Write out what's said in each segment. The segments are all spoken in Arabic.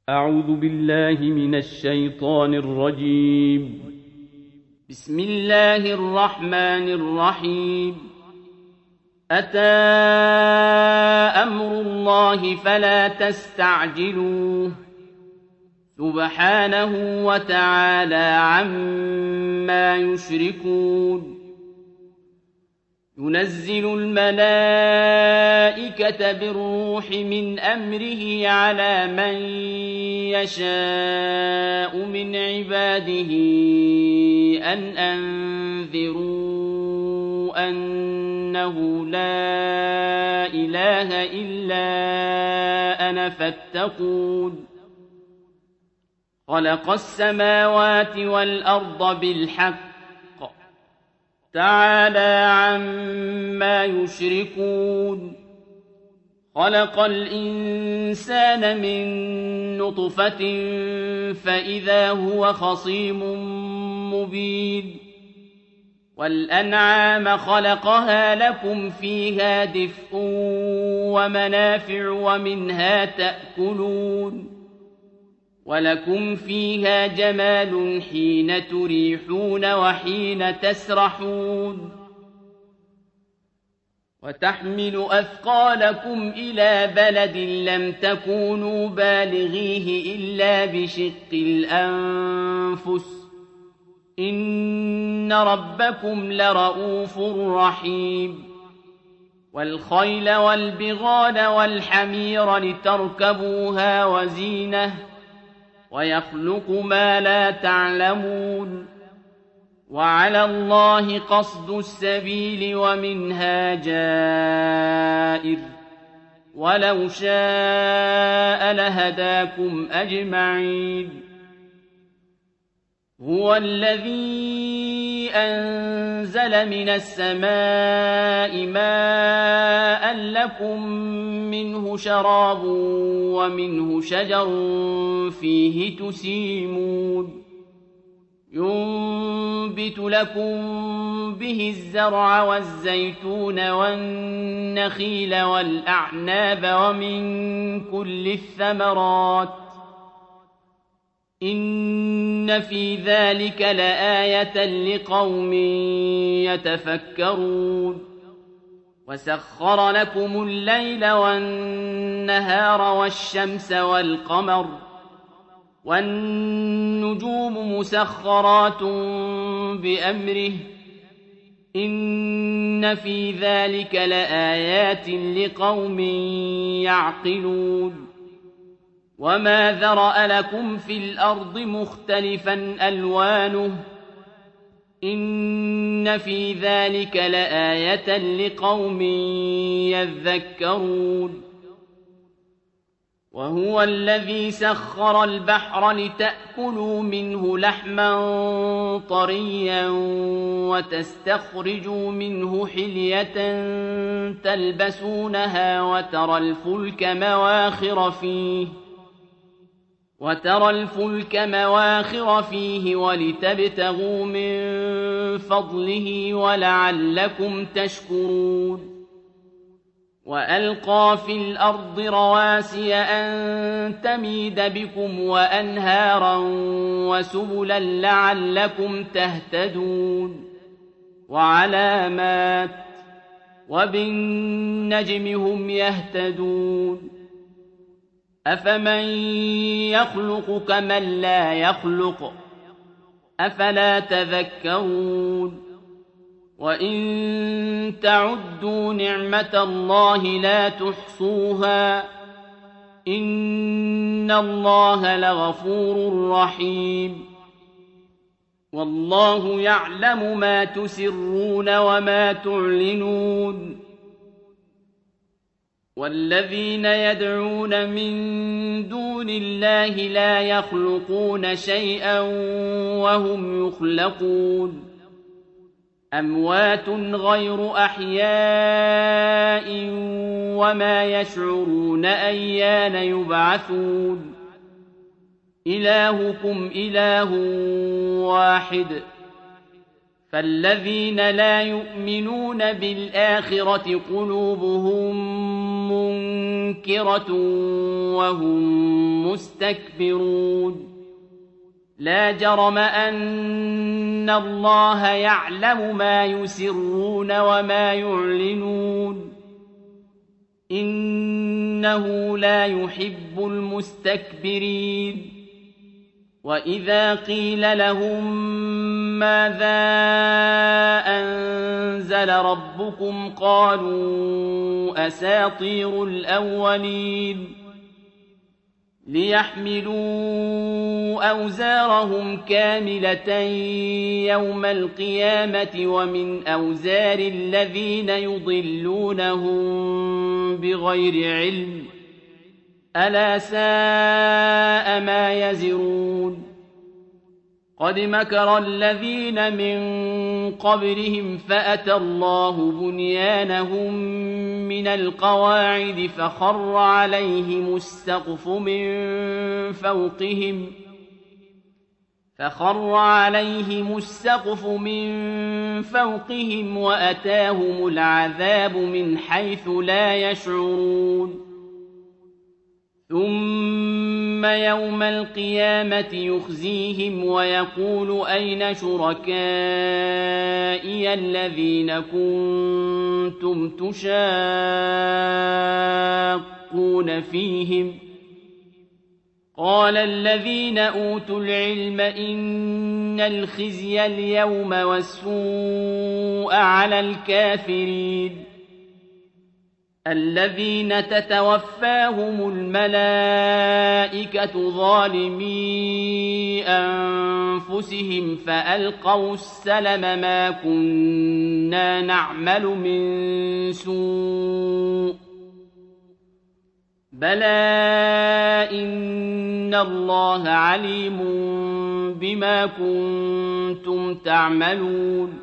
أعوذ بالله من الشيطان الرجيم. بسم الله الرحمن الرحيم. أتى أمر الله فلا تستعجلوه سبحانه وتعالى عما يشركون. ينزل الملائكة بالروح من أمره على من يشاء من عباده أن أنذروا أنه لا إله إلا أنا فاتقون. خلق السماوات والأرض بالحق تعالى عما يشركون. خلق الإنسان من نطفة فإذا هو خصيم مبين. والأنعام خلقها لكم فيها دفء ومنافع ومنها تأكلون. ولكم فيها جمال حين تريحون وحين تسرحون. وتحمل أثقالكم إلى بلد لم تكونوا بالغيه إلا بشق الأنفس إن ربكم لرؤوف رحيم. والخيل والبغال والحمير لتركبوها وزينة ويخلق ما لا تعلمون. وعلى الله قصد السبيل ومنها جائر ولو شاء لهداكم أجمعين. هو الذي أنزل من السماء ماء لكم منه شراب ومنه شجر فيه تسيمون. ينبت لكم به الزرع والزيتون والنخيل والأعناب ومن كل الثمرات إن في ذلك لآية لقوم يتفكرون. وسخر لكم الليل والنهار والشمس والقمر والنجوم مسخرات بأمره إن في ذلك لآيات لقوم يعقلون. وما ذرأ لكم في الأرض مختلفا ألوانه إن في ذلك لآية لقوم يذكرون. وهو الذي سخر البحر لتأكلوا منه لحما طريا وتستخرجوا منه حلية تلبسونها وترى الفلك مواخر فيه ولتبتغوا من فضله ولعلكم تشكرون. وألقى في الأرض رواسي أن تميد بكم وأنهارا وسبلا لعلكم تهتدون. وعلامات وبالنجم هم يهتدون. أفمن يخلق كمن لا يخلق أفلا تذكرون. وإن تعدوا نعمة الله لا تحصوها إن الله لغفور رحيم. والله يعلم ما تسرون وما تعلنون. والذين يدعون من دون الله لا يخلقون شيئا وهم يخلقون. أموات غير أحياء وما يشعرون أيان يبعثون. إلهكم إله واحد فالذين لا يؤمنون بالآخرة قلوبهم منكرة وهم مستكبرون لا جرم أن الله يعلم ما يسرون وما يعلنون إنه لا يحب المستكبرين وإذا قيل لهم ماذا أنزل ربكم قالوا أساطير الأولين ليحملوا أوزارهم كاملة يوم القيامة ومن أوزار الذين يضلونهم بغير علم ألا ساء ما يزرون قد مكر الذين من قبلهم فأتى الله بنيانهم من القواعد فخر عليهم السقف من فوقهم وأتاهم العذاب من حيث لا يشعرون ثم يوم القيامة يخزيهم ويقول أين شركائي الذين كنتم تشاقون فيهم قال الذين أوتوا العلم إن الخزي اليوم والسوء على الكافرين الذين تتوفاهم الملائكة ظالمي أنفسهم فألقوا السلم ما كنا نعمل من سوء بلى إن الله عليم بما كنتم تعملون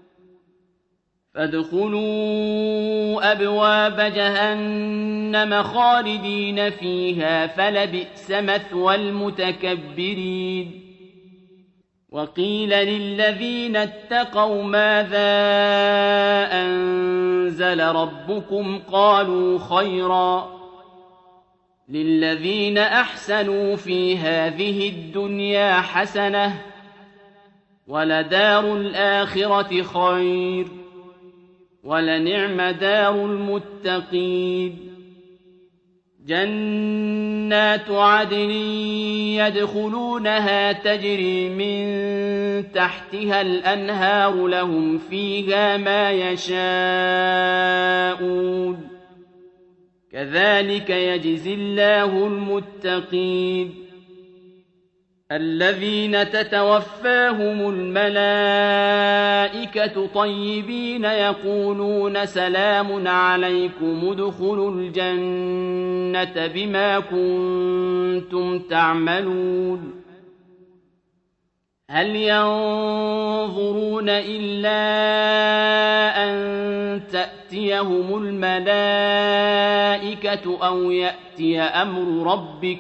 فادخلوا أبواب جهنم خالدين فيها فلبئس مثوى المتكبرين وقيل للذين اتقوا ماذا أنزل ربكم قالوا خيرا للذين أحسنوا في هذه الدنيا حسنة ولدار الآخرة خير ولنعم دار المتقين جنات عدن يدخلونها تجري من تحتها الأنهار لهم فيها ما يشاءون كذلك يجزي الله المتقين الذين تتوفاهم الملائكة طيبين يقولون سلام عليكم ادخلوا الجنة بما كنتم تعملون هل ينظرون إلا أن تأتيهم الملائكة أو يأتي أمر ربك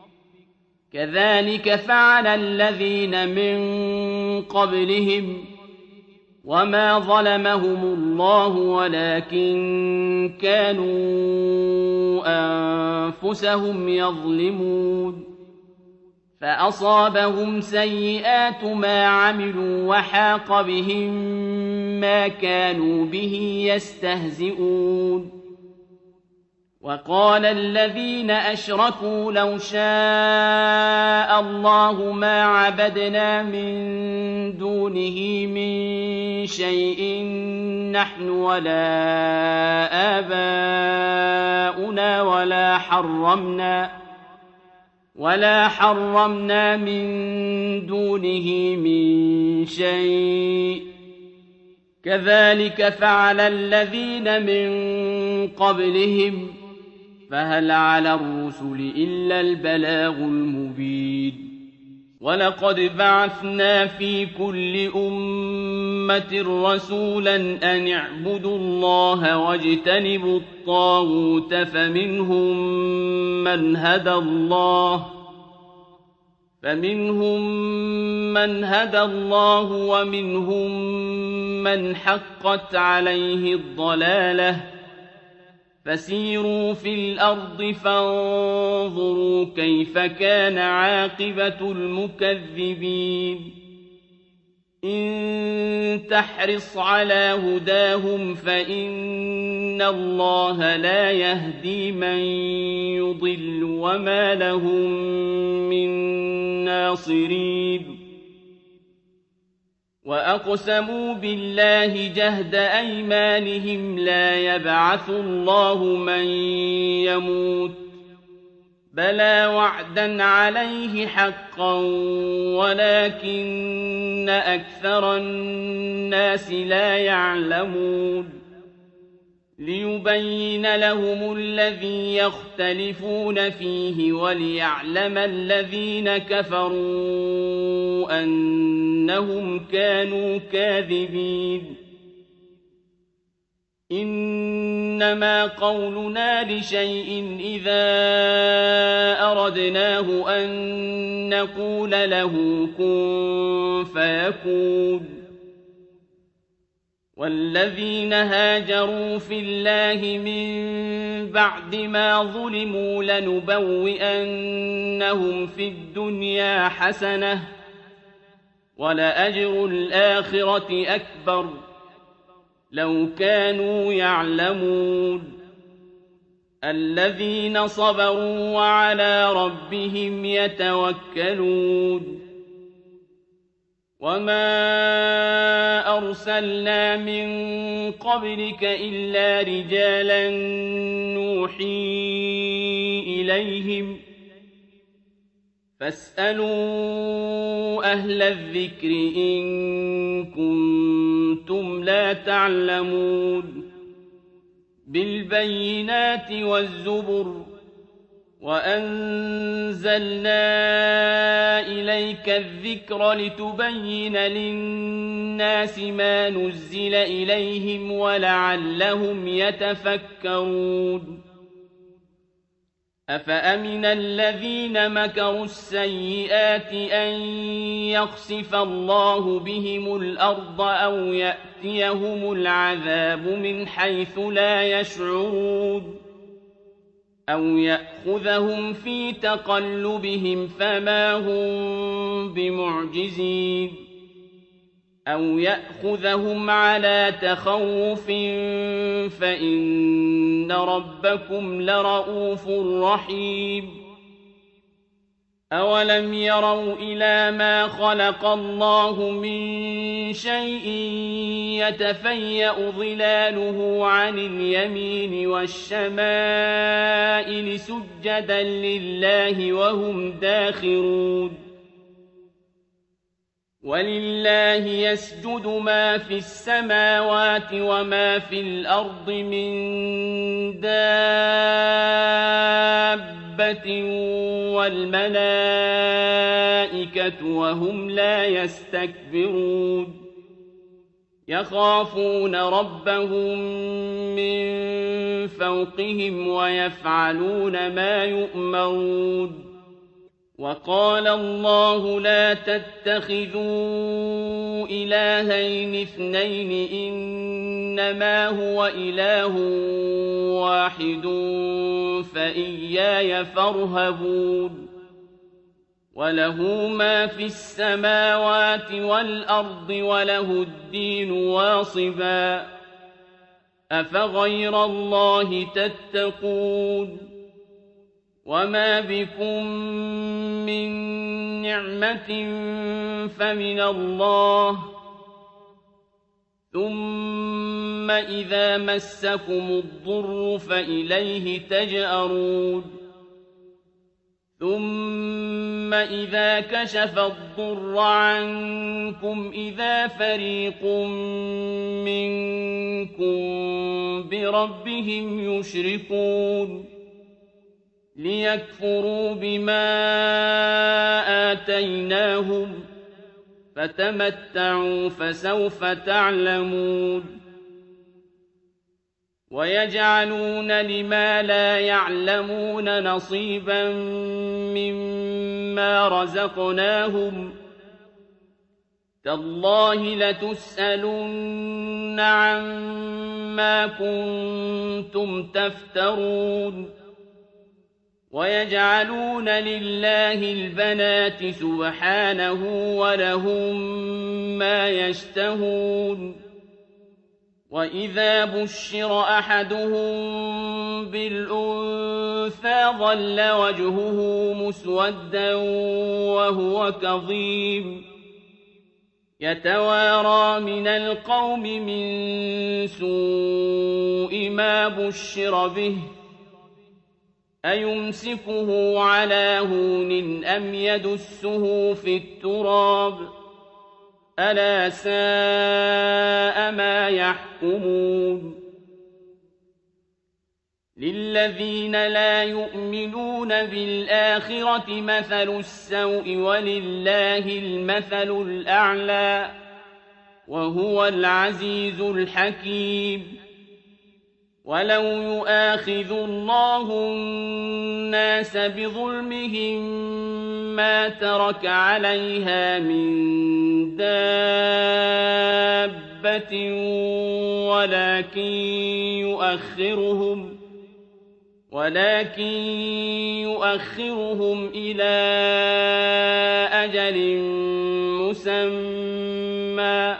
كذلك فعل الذين من قبلهم وما ظلمهم الله ولكن كانوا أنفسهم يظلمون فأصابهم سيئات ما عملوا وحاق بهم ما كانوا به يستهزئون وقال الذين أشركوا لو شاء الله ما عبدنا من دونه من شيء نحن ولا آباؤنا ولا حرمنا من دونه من شيء كذلك فعل الذين من قبلهم فهل على الرسل إلا البلاغ المبين ولقد بعثنا في كل أمة رسولا أن اعبدوا الله واجتنبوا الطاغوت فمنهم من هدى الله فمنهم من هدى الله ومنهم من حقت عليه الضلالة فسيروا في الأرض فانظروا كيف كان عاقبة المكذبين إن تحرص على هداهم فإن الله لا يهدي من يضل وما لهم من ناصرين وأقسموا بالله جهد أيمانهم لا يبعث الله من يموت بلى وعدا عليه حقا ولكن أكثر الناس لا يعلمون ليبين لهم الذي يختلفون فيه وليعلم الذين كفروا أنهم كانوا كاذبين إنما قولنا لشيء إذا أردناه أن نقول له كن فيكون والذين هاجروا في الله من بعد ما ظلموا لنبوئنهم في الدنيا حسنة ولأجر الآخرة أكبر لو كانوا يعلمون الذين صبروا وعلى ربهم يتوكلون وما أرسلنا من قبلك إلا رجالا نوحي إليهم فاسألوا أهل الذكر إن كنتم لا تعلمون بالبينات والزبر وأنزلنا إليك الذكر لتبين للناس ما نزل إليهم ولعلهم يتفكرون أفأمن الذين مكروا السيئات أن يخسف الله بهم الأرض أو يأتيهم العذاب من حيث لا يشعرون أو يأخذهم في تقلبهم فما هم بمعجزين أو يأخذهم على تخوف فإن ربكم لرءوف رحيم أولم يروا إلى ما خلق الله من شيء يتفيأ ظلاله عن اليمين والشمائل سجدا لله وهم داخرون ولله يسجد ما في السماوات وما في الأرض من دابة والملائكة وهم لا يستكبرون يخافون ربهم من فوقهم ويفعلون ما يؤمرون وقال الله لا تتخذوا إلهين اثنين إنما هو إله واحد فإياي فارهبون وله ما في السماوات والأرض وله الدين واصبا أفغير الله تتقون وما بكم من نعمة فمن الله ثم إذا مسكم الضر فإليه تجأرون ثم إذا كشف الضر عنكم إذا فريق منكم بربهم يشركون ليكفروا بما آتيناهم فتمتعوا فسوف تعلمون ويجعلون لما لا يعلمون نصيبا مما مما رزقناهم تالله لتسألن عما كنتم تفترون ويجعلون لله البنات سبحانه ولهم ما يشتهون وإذا بشر أحدهم بالأنثى ظل وجهه مسودا وهو كظيم يتوارى من القوم من سوء ما بشر به أيمسكه على هون أم يدسه في التراب ألا ساء ما يحكمون للذين لا يؤمنون بالآخرة مثل السوء ولله المثل الأعلى وهو العزيز الحكيم ولو يؤاخذ الله الناس بظلمهم ما ترك عليها من دابة ولكن يؤخرهم إلى أجل مسمى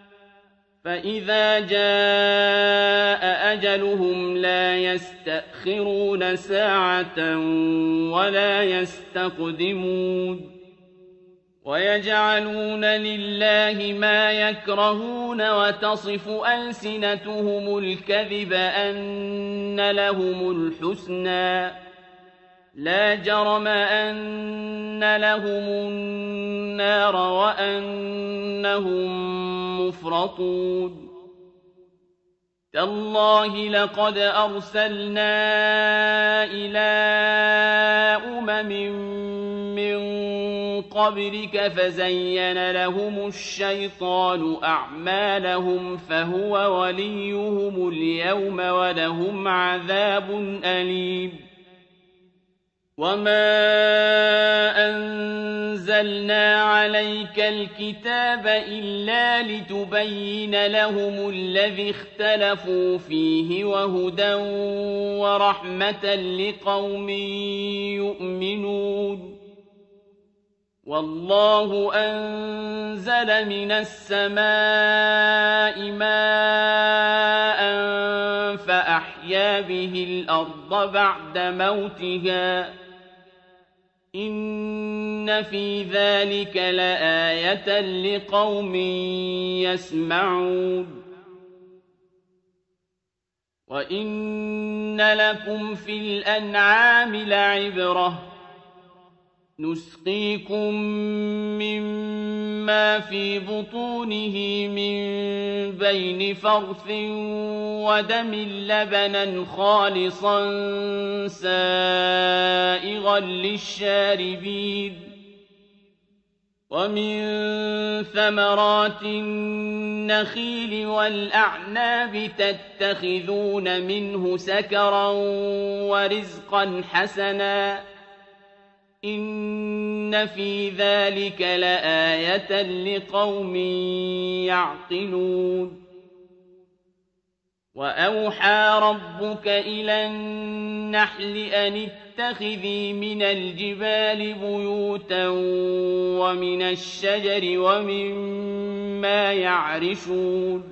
فإذا جاء أجلهم لا يستأخرون ساعة ولا يستقدمون ويجعلون لله ما يكرهون وتصف ألسنتهم الكذب أن لهم الحسنى لا جرم أن لهم النار وأنهم مفرطون تالله لقد أرسلنا إلى من قبلك فزين لهم الشيطان أعمالهم فهو وليهم اليوم ولهم عذاب أليم وما أنزلنا عليك الكتاب إلا لتبين لهم الذي اختلفوا فيه وهدى ورحمة لقوم يؤمنون والله أنزل من السماء ماء فأحيا به الأرض بعد موتها إن في ذلك لآية لقوم يسمعون وإن لكم في الأنعام لعبرة نسقيكم مما في بطونه من بين فرث ودم لبنا خالصا سائغا للشاربين ومن ثمرات النخيل والأعناب تتخذون منه سكرا ورزقا حسنا إن في ذلك لآية لقوم يعقلون وأوحى ربك إلى النحل أن اتخذي من الجبال بيوتا ومن الشجر ومما يعرشون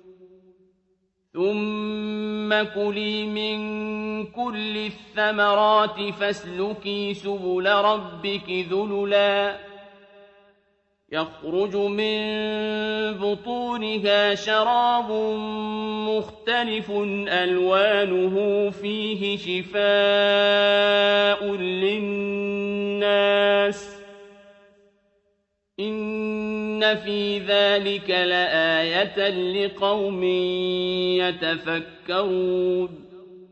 ثم كلي من كل الثمرات فاسلكي سبل ربك ذللا يخرج من بطونها شراب مختلف ألوانه فيه شفاء للناس إن في ذلك لآية لقوم يتفكرون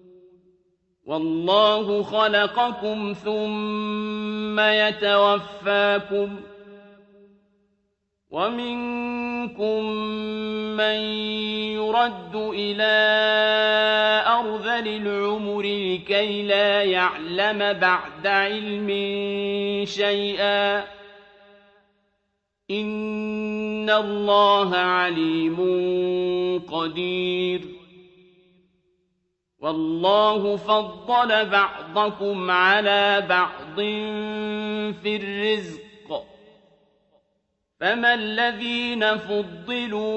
والله خلقكم ثم يتوفاكم ومنكم من يرد إلى أرذل العمر لكي لا يعلم بعد علم شيئا إن الله عليم قدير والله فضل بعضكم على بعض في الرزق فما الذين فضلوا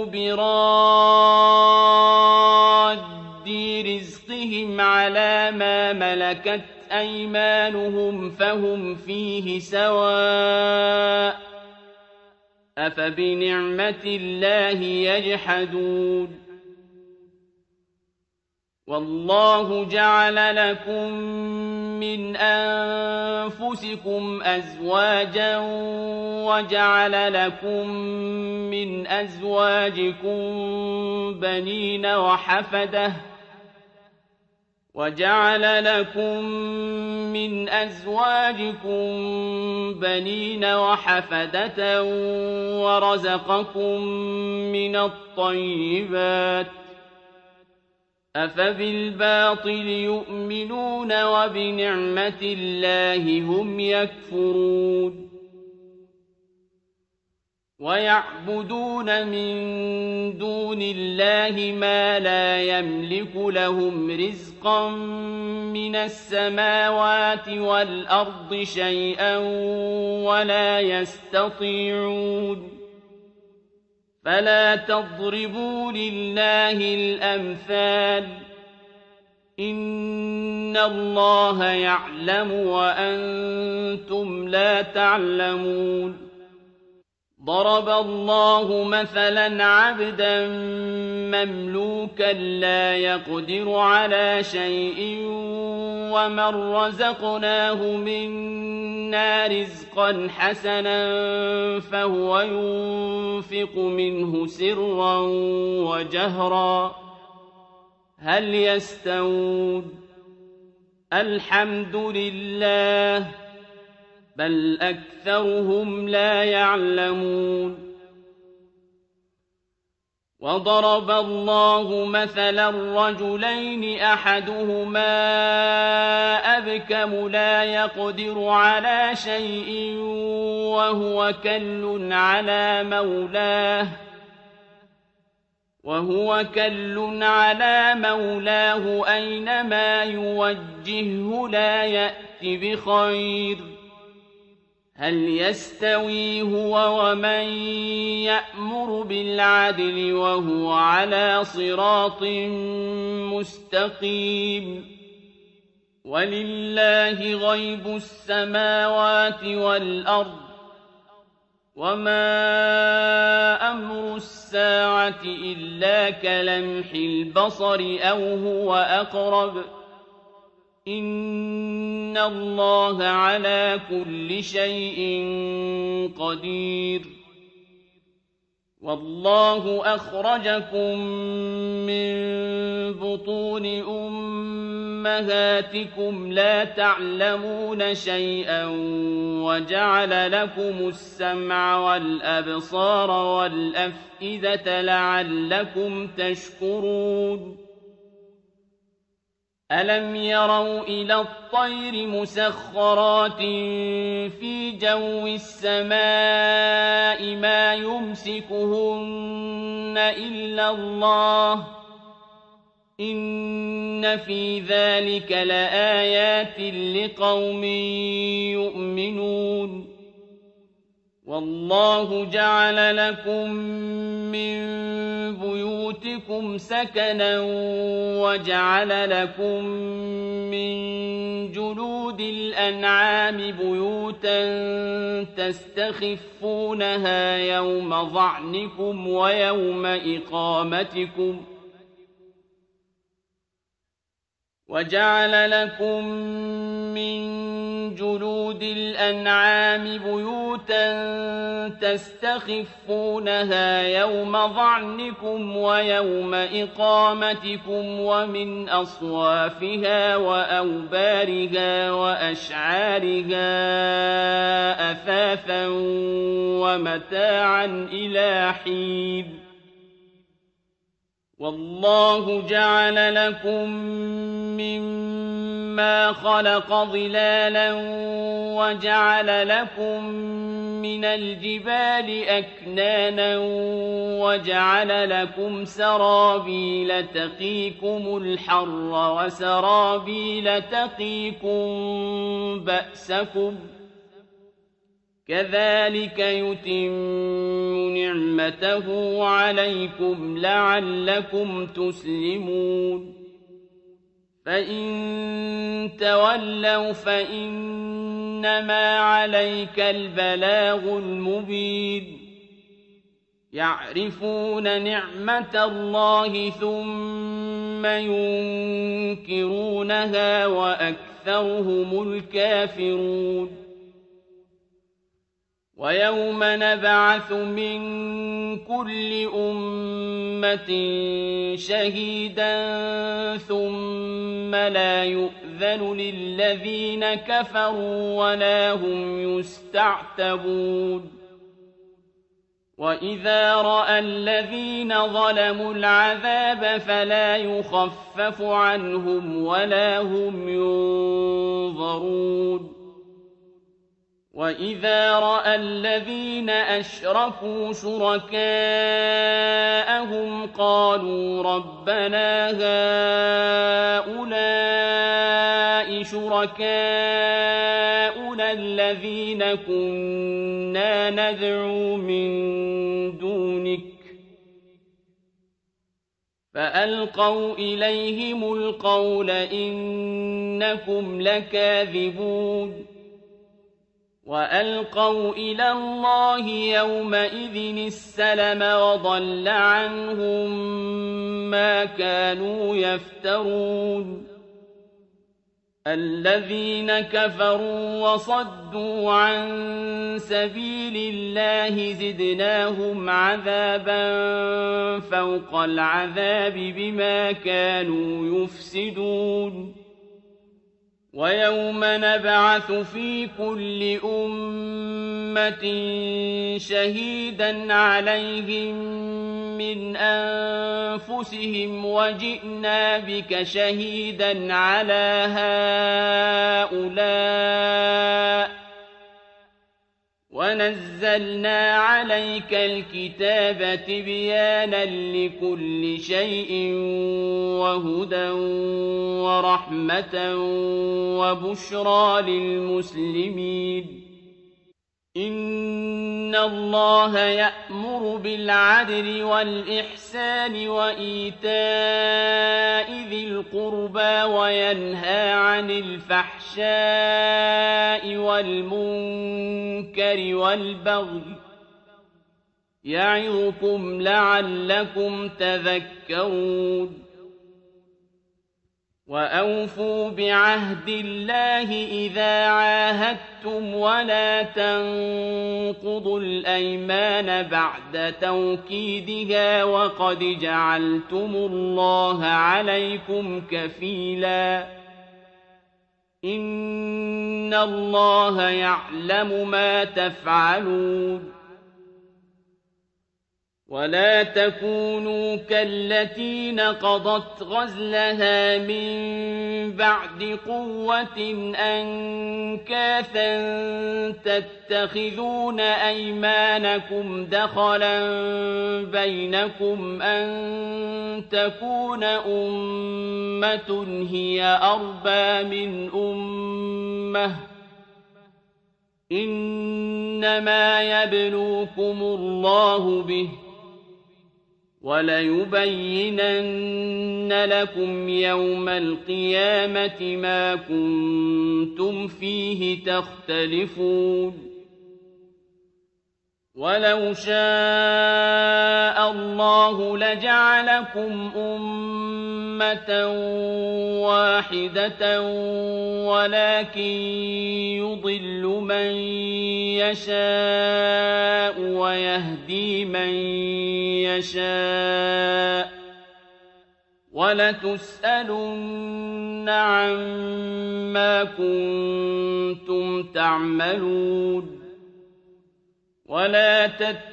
براد رزقهم على ما ملكت أيمانهم فهم فيه سواء أفبنعمة الله يجحدون والله جعل لكم من أنفسكم أزواجا وجعل لكم من أزواجكم بنين وحفدة ورزقكم من الطيبات أفبالباطل يؤمنون وبنعمة الله هم يكفرون ويعبدون من دون الله ما لا يملك لهم رزقا من السماوات والأرض شيئا ولا يستطيعون فلا تضربوا لله الأمثال إن الله يعلم وأنتم لا تعلمون ضرب الله مثلا عبدا مملوكا لا يقدر على شيء ومن رزقناه منا رزقا حسنا فهو ينفق منه سرا وجهرا هل يستوون الحمد لله بل أكثرهم لا يعلمون وضرب الله مثلا رجلين أحدهما أبكم لا يقدر على شيء وهو كل على مولاه أينما يوجهه لا يأت بخير هل يستوي هو ومن يأمر بالعدل وهو على صراط مستقيم ولله غيب السماوات والأرض وما أمر الساعة إلا كلمح البصر أو هو أقرب إن الله على كل شيء قدير والله أخرجكم من بطون أمهاتكم لا تعلمون شيئا وجعل لكم السمع والأبصار والأفئدة لعلكم تشكرون ألم يروا إلى الطير مسخرات في جو السماء ما يمسكهن إلا الله إن في ذلك لآيات لقوم يؤمنون والله جعل لكم من بيوتكم سكنا وجعل لكم من جلود الأنعام بيوتا تستخفونها يوم ظعنكم ويوم إقامتكم وجعل لكم من جلود الأنعام بيوتا تستخفونها يوم ظعنكم ويوم إقامتكم ومن أصوافها وأوبارها وأشعارها أثاثا ومتاعا إلى حين والله جعل لكم مما خلق ظلالا وجعل لكم من الجبال أكنانا وجعل لكم سرابيل تقيكم الحر وسرابيل تقيكم بأسكم كذلك يتم نعمته عليكم لعلكم تسلمون فإن تولوا فإنما عليك البلاغ المبين يعرفون نعمة الله ثم ينكرونها وأكثرهم الكافرون ويوم نبعث من كل أمة شهيدا ثم لا يؤذن للذين كفروا ولا هم يستعتبون وإذا رأى الذين ظلموا العذاب فلا يخفف عنهم ولا هم ينظرون وإذا رأى الذين أشركوا شركاءهم قالوا ربنا هؤلاء شركاؤنا الذين كنا ندعو من دونك فألقوا إليهم القول إنكم لكاذبون وألقوا إلى الله يومئذ السلم وضل عنهم ما كانوا يفترون الذين كفروا وصدوا عن سبيل الله زدناهم عذابا فوق العذاب بما كانوا يفسدون ويوم نبعث في كل أمة شهيدا عليهم من أنفسهم وجئنا بك شهيدا على هؤلاء ونزلنا عليك الكتاب تبيانا لكل شيء وهدى ورحمة وبشرى للمسلمين إن الله يأمر بالعدل والإحسان وإيتاء ذي القربى وينهى عن الفحشاء والمنكر والبغي يعظكم لعلكم تذكرون وأوفوا بعهد الله إذا عاهدتم ولا تنقضوا الأيمان بعد توكيدها وقد جعلتم الله عليكم كفيلا إن الله يعلم ما تفعلون ولا تكونوا كالتي نقضت غزلها من بعد قوة أنكاثا تتخذون أيمانكم دخلا بينكم أن تكون أمة هي أربى من أمة إنما يبلوكم الله به وليبينن لكم يوم القيامة ما كنتم فيه تختلفون ولو شاء الله لجعلكم أمة واحدة ولكن يضل من يشاء ويهدي من يشاء ولتسألن عما كنتم تعملون ولا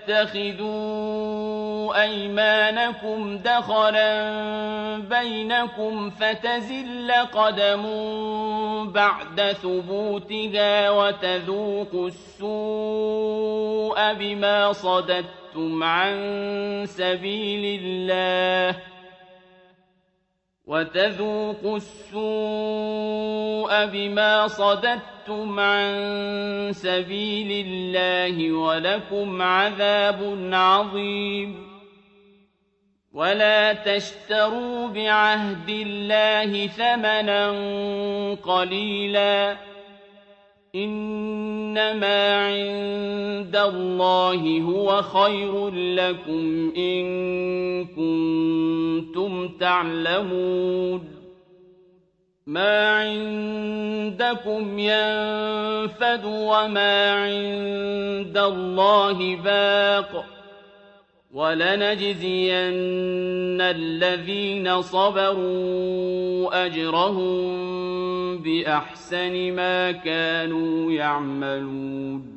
تتخذوا أيمانكم دخلا بينكم فتزل قدم بعد ثبوتها وتذوقوا السوء بما صددتم عن سبيل الله ولكم عذاب عظيم ولا تشتروا بعهد الله ثمنا قليلا إنما عند الله هو خير لكم إن كنتم تعلمون ما عندكم ينفد وما عند الله باق ولنجزين الذين صبروا أجرهم بأحسن ما كانوا يعملون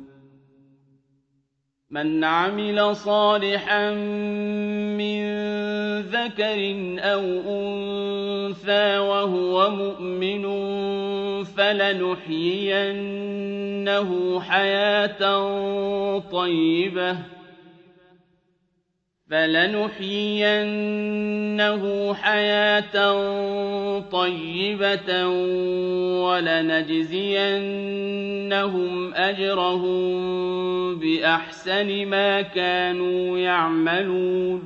من عمل صالحا من ذكر أو أنثى وهو مؤمن فلنحيينه حياة طيبة ولنجزينهم أجرهم بأحسن ما كانوا يعملون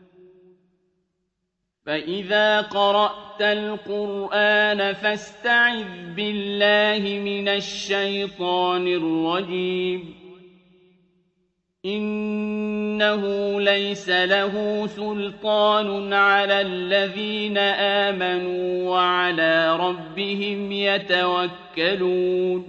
فإذا قرأت القرآن فاستعذ بالله من الشيطان الرجيم إنه ليس له سلطان على الذين آمنوا وعلى ربهم يتوكلون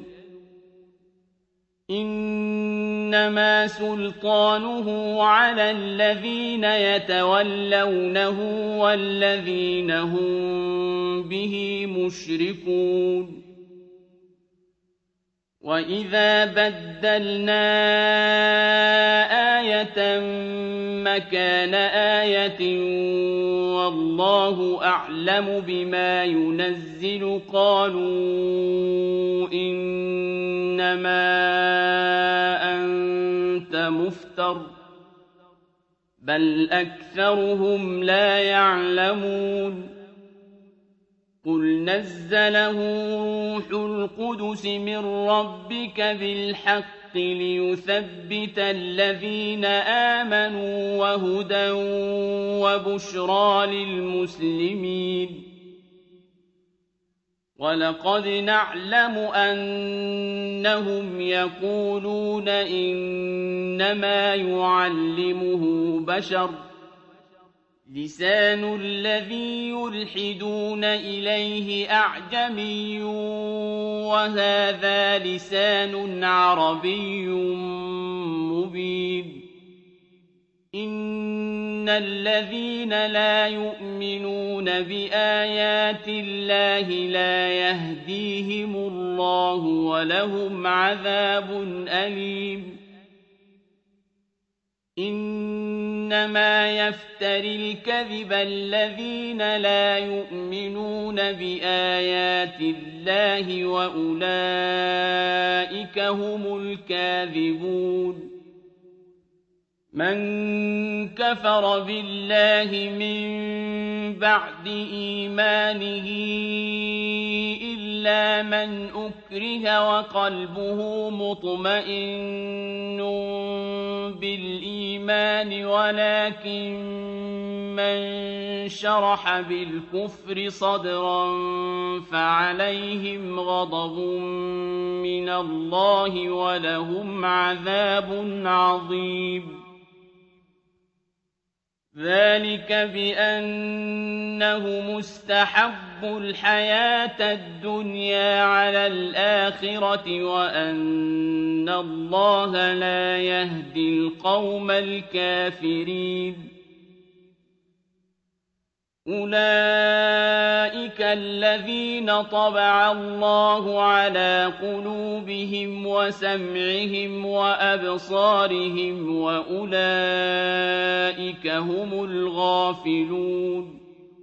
إنما سلطانه على الذين يتولونه والذين هم به مشركون وإذا بدلنا آية مكان آية والله أعلم بما ينزل قالوا إنما أنت مفتر بل أكثرهم لا يعلمون قل نزله روح القدس من ربك بالحق ليثبت الذين آمنوا وهدى وبشرى للمسلمين ولقد نعلم أنهم يقولون إنما يعلمه بشر لسان الذي يلحدون إليه أعجمي وهذا لسان عربي مبين إن الذين لا يؤمنون بآيات الله لا يهديهم الله ولهم عذاب أليم إنما يفتري الكذب الذين لا يؤمنون بآيات الله وأولئك هم الكاذبون من كفر بالله من بعد إيمانه إلا من أكره وقلبه مطمئن بالإيمان ولكن من شرح بالكفر صدرا فعليهم غضب من الله ولهم عذاب عظيم ذلك بأنهم استحبوا الحياة الدنيا على الآخرة وأن الله لا يهدي القوم الكافرين أولئك الذين طبع الله على قلوبهم وسمعهم وأبصارهم وأولئك هم الغافلون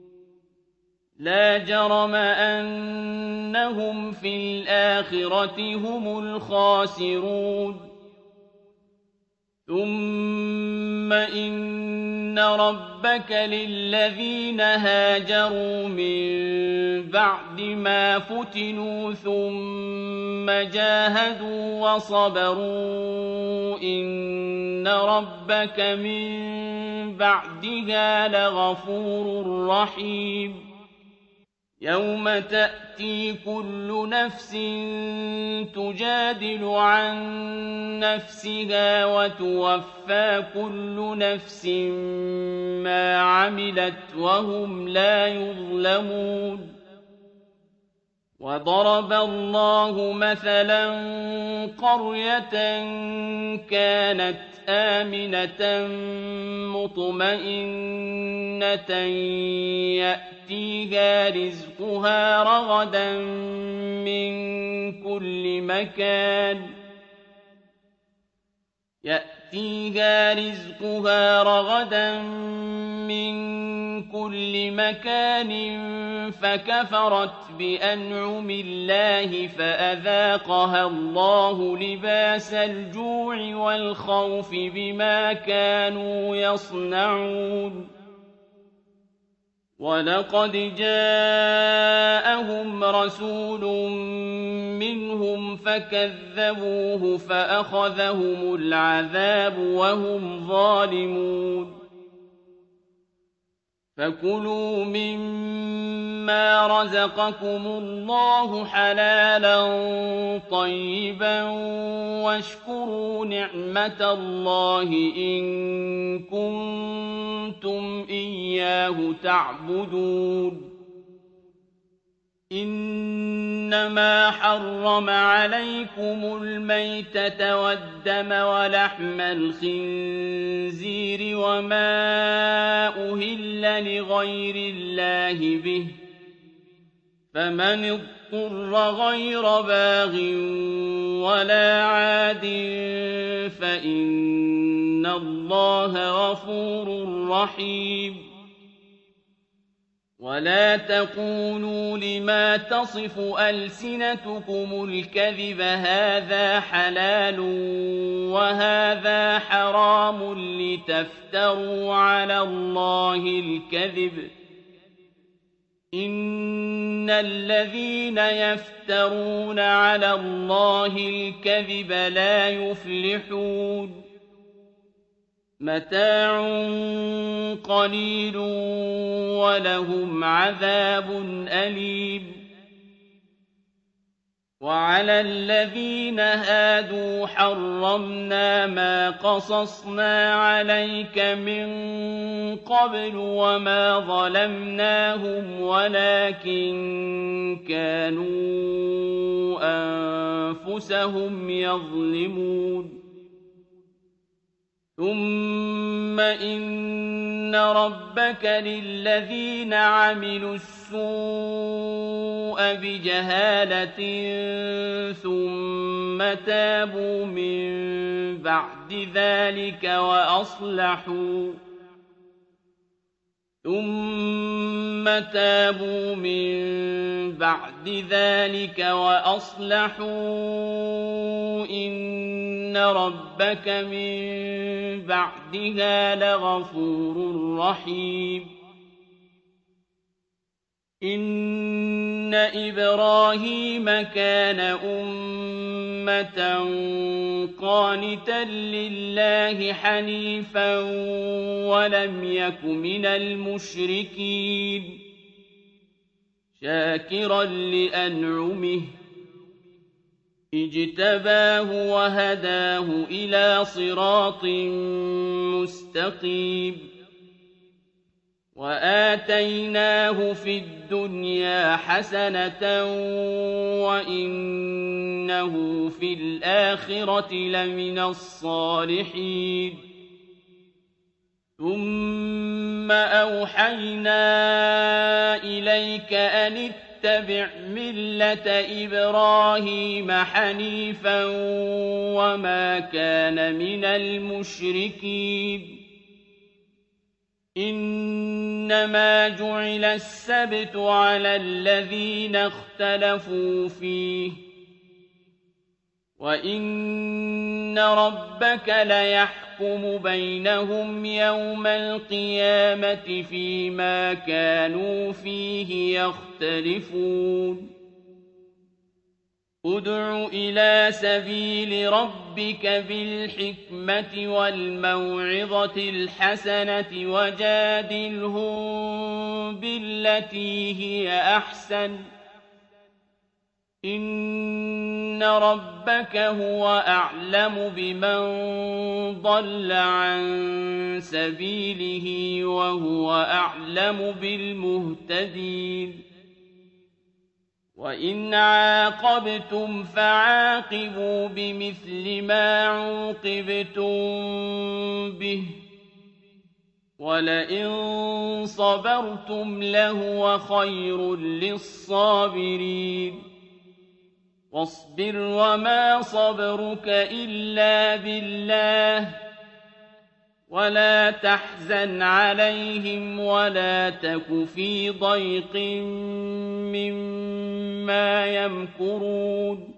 لا جرم أنهم في الآخرة هم الخاسرون ثم إن ربك للذين هاجروا من بعد ما فتنوا ثم جاهدوا وصبروا إن ربك من بعدها لغفور رحيم يوم تأتي كل نفس تجادل عن نفسها وتوفى كل نفس ما عملت وهم لا يظلمون وضرب الله مثلا قرية كانت آمنة مطمئنة يأتيها رزقها رغدا من كل مكان فكفرت بأنعم الله فأذاقها الله لباس الجوع والخوف بما كانوا يصنعون ولقد جاءهم رسول منهم فكذبوه فأخذهم العذاب وهم ظالمون فكلوا مما رزقكم الله حلالا طيبا واشكروا نعمة الله إن كنتم إياه تعبدون إنما حرم عليكم الميتة والدم ولحم الخنزير وما أهل لغير الله به فمن اضطر غير باغ ولا عاد فإن الله غفور رحيم ولا تقولوا لما تصف ألسنتكم الكذب هذا حلال وهذا حرام لتفتروا على الله الكذب إن الذين يفترون على الله الكذب لا يفلحون متاع قليل ولهم عذاب أليم وعلى الذين هادوا حرمنا ما قصصنا عليك من قبل وما ظلمناهم ولكن كانوا أنفسهم يظلمون ثم إن ربك للذين عملوا السوء بجهالة ثم تابوا من بعد ذلك وأصلحوا إن ربك من بعدها لغفور رحيم إن إبراهيم كان أمة قانتا لله حنيفا ولم يك من المشركين شاكرا لأنعمه اجتباه وهداه إلى صراط مستقيم وآتيناه في الدنيا حسنة وإنه في الآخرة لمن الصالحين ثم أوحينا إليك أن اتبع ملة إبراهيم حنيفا وما كان من المشركين إنما جعل السبت على الذين اختلفوا فيه وإن ربك ليحكم بينهم يوم القيامة فيما كانوا فيه يختلفون ادع إلى سبيل ربك بالحكمة والموعظة الحسنة وجادلهم بالتي هي أحسن إن ربك هو أعلم بمن ضل عن سبيله وهو أعلم بالمهتدين وإن عاقبتم فعاقبوا بمثل ما عوقبتم به ولئن صبرتم لهو خير للصابرين واصبر وما صبرك إلا بالله ولا تحزن عليهم ولا تك في ضيق مما يمكرون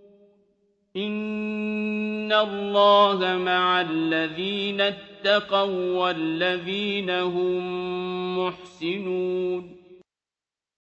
إن الله مع الذين اتقوا والذين هم محسنون